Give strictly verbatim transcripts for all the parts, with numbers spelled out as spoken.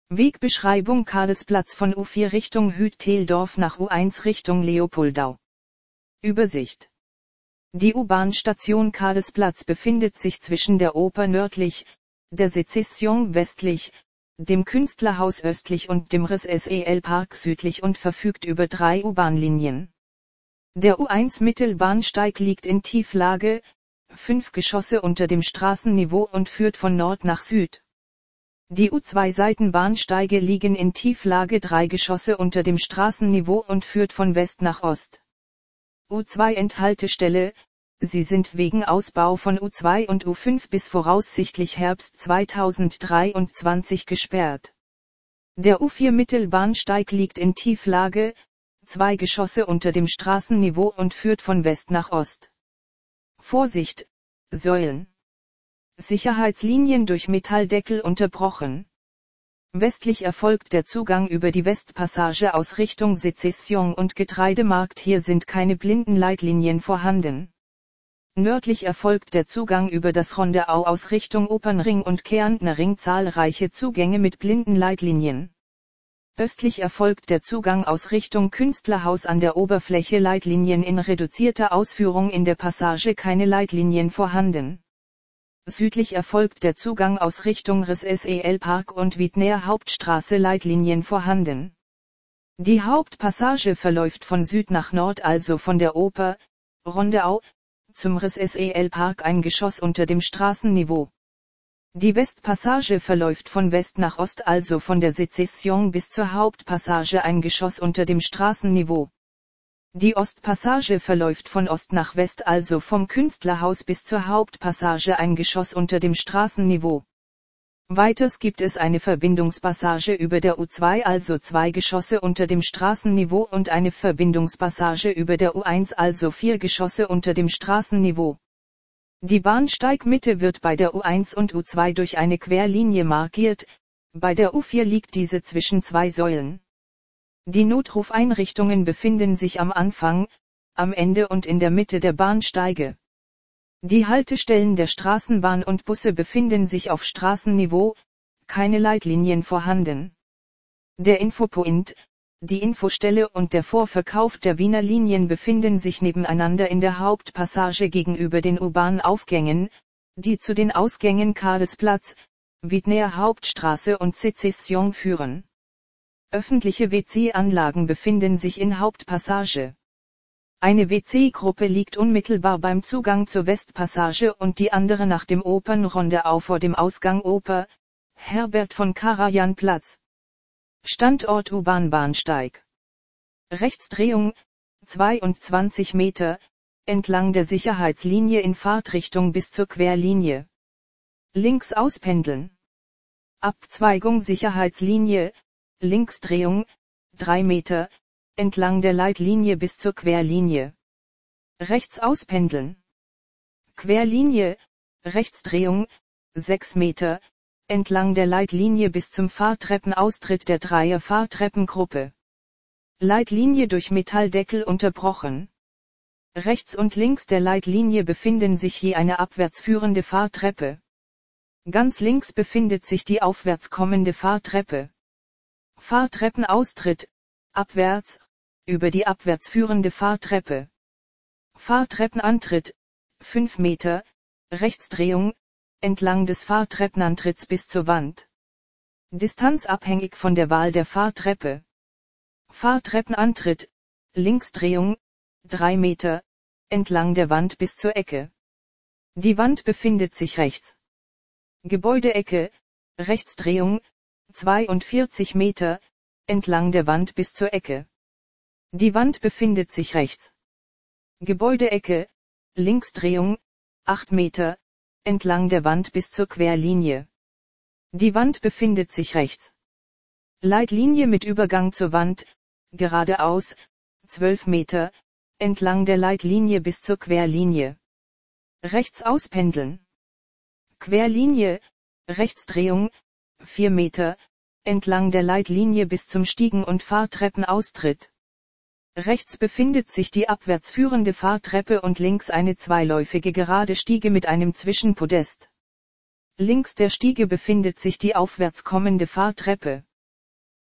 Wegbeschreibung: Karlsplatz von U vier Richtung Hüt-Teldorf nach U eins Richtung Leopoldau. Übersicht: Die U-Bahn-Station Karlsplatz befindet sich zwischen der Oper nördlich, der Sezession westlich, dem Künstlerhaus östlich und dem R S E L-Park südlich und verfügt über drei U-Bahn-Linien. Der U eins Mittelbahnsteig liegt in Tieflage, fünf Geschosse unter dem Straßenniveau und führt von Nord nach Süd. Die U zwei Seitenbahnsteige liegen in Tieflage, drei Geschosse unter dem Straßenniveau und führt von West nach Ost. U zwei Endhaltestelle: Sie sind wegen Ausbau von U zwei und U fünf bis voraussichtlich Herbst zweitausenddreiundzwanzig gesperrt. Der U vier Mittelbahnsteig liegt in Tieflage, zwei Geschosse unter dem Straßenniveau und führt von West nach Ost. Vorsicht: Säulen. Sicherheitslinien durch Metalldeckel unterbrochen. Westlich erfolgt der Zugang über die Westpassage aus Richtung Sezession und Getreidemarkt, hier sind keine Blindenleitlinien vorhanden. Nördlich erfolgt der Zugang über das Rondeau aus Richtung Opernring und Kärntner Ring, zahlreiche Zugänge mit Blindenleitlinien. Östlich erfolgt der Zugang aus Richtung Künstlerhaus an der Oberfläche, Leitlinien in reduzierter Ausführung, in der Passage keine Leitlinien vorhanden. Südlich erfolgt der Zugang aus Richtung R S E L-Park und Wiedner Hauptstraße, Leitlinien vorhanden. Die Hauptpassage verläuft von Süd nach Nord, also von der Oper, Rondeau, zum R S E L-Park, ein Geschoss unter dem Straßenniveau. Die Westpassage verläuft von West nach Ost, also von der Sezession bis zur Hauptpassage, ein Geschoss unter dem Straßenniveau. Die Ostpassage verläuft von Ost nach West, also vom Künstlerhaus bis zur Hauptpassage, ein Geschoss unter dem Straßenniveau. Weiters gibt es eine Verbindungspassage über der U zwei, also zwei Geschosse unter dem Straßenniveau, und eine Verbindungspassage über der U eins, also vier Geschosse unter dem Straßenniveau. Die Bahnsteigmitte wird bei der U eins und U zwei durch eine Querlinie markiert, bei der U vier liegt diese zwischen zwei Säulen. Die Notrufeinrichtungen befinden sich am Anfang, am Ende und in der Mitte der Bahnsteige. Die Haltestellen der Straßenbahn und Busse befinden sich auf Straßenniveau, keine Leitlinien vorhanden. Der Infopoint, die Infostelle und der Vorverkauf der Wiener Linien befinden sich nebeneinander in der Hauptpassage gegenüber den U-Bahn-Aufgängen, die zu den Ausgängen Karlsplatz, Wiedner Hauptstraße und Sezession führen. Öffentliche W C-Anlagen befinden sich in Hauptpassage. Eine W C-Gruppe liegt unmittelbar beim Zugang zur Westpassage und die andere nach dem Opernrondeau vor dem Ausgang Oper, Herbert von Karajan Platz. Standort U-Bahn-Bahnsteig. Rechtsdrehung, zweiundzwanzig Meter, entlang der Sicherheitslinie in Fahrtrichtung bis zur Querlinie. Links auspendeln. Abzweigung Sicherheitslinie, Linksdrehung, drei Meter, entlang der Leitlinie bis zur Querlinie. Rechts auspendeln. Querlinie, Rechtsdrehung, sechs Meter, entlang der Leitlinie bis zum Fahrtreppenaustritt der Dreier-Fahrtreppengruppe. Leitlinie durch Metalldeckel unterbrochen. Rechts und links der Leitlinie befinden sich je eine abwärts führende Fahrtreppe. Ganz links befindet sich die aufwärts kommende Fahrtreppe. Fahrtreppenaustritt, abwärts, über die abwärts führende Fahrtreppe. Fahrtreppenantritt, fünf Meter, Rechtsdrehung, entlang des Fahrtreppenantritts bis zur Wand. Distanz abhängig von der Wahl der Fahrtreppe. Fahrtreppenantritt, Linksdrehung, drei Meter, entlang der Wand bis zur Ecke. Die Wand befindet sich rechts. Gebäudeecke, Rechtsdrehung, zweiundvierzig Meter, entlang der Wand bis zur Ecke. Die Wand befindet sich rechts. Gebäudeecke, Linksdrehung, acht Meter, entlang der Wand bis zur Querlinie. Die Wand befindet sich rechts. Leitlinie mit Übergang zur Wand, geradeaus, zwölf Meter, entlang der Leitlinie bis zur Querlinie. Rechts auspendeln. Querlinie, Rechtsdrehung, vier Meter, entlang der Leitlinie bis zum Stiegen- und Fahrtreppenaustritt. Rechts befindet sich die abwärts führende Fahrtreppe und links eine zweiläufige gerade Stiege mit einem Zwischenpodest. Links der Stiege befindet sich die aufwärts kommende Fahrtreppe.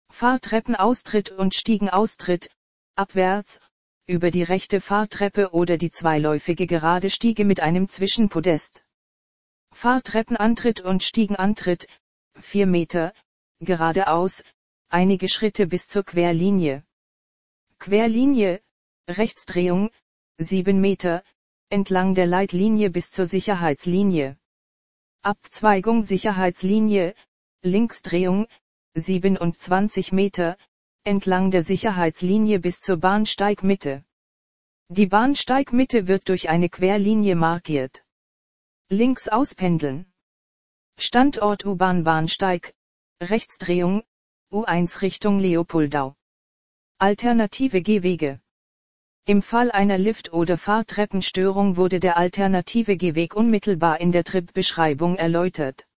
Fahrtreppenaustritt und Stiegenaustritt, abwärts, über die rechte Fahrtreppe oder die zweiläufige gerade Stiege mit einem Zwischenpodest. Fahrtreppenantritt und Stiegenantritt, vier Meter, geradeaus, einige Schritte bis zur Querlinie. Querlinie, Rechtsdrehung, sieben Meter, entlang der Leitlinie bis zur Sicherheitslinie. Abzweigung Sicherheitslinie, Linksdrehung, siebenundzwanzig Meter, entlang der Sicherheitslinie bis zur Bahnsteigmitte. Die Bahnsteigmitte wird durch eine Querlinie markiert. Links auspendeln. Standort U-Bahn-Bahnsteig, Rechtsdrehung, U eins Richtung Leopoldau. Alternative Gehwege. Im Fall einer Lift- oder Fahrtreppenstörung wurde der alternative Gehweg unmittelbar in der Tripbeschreibung erläutert.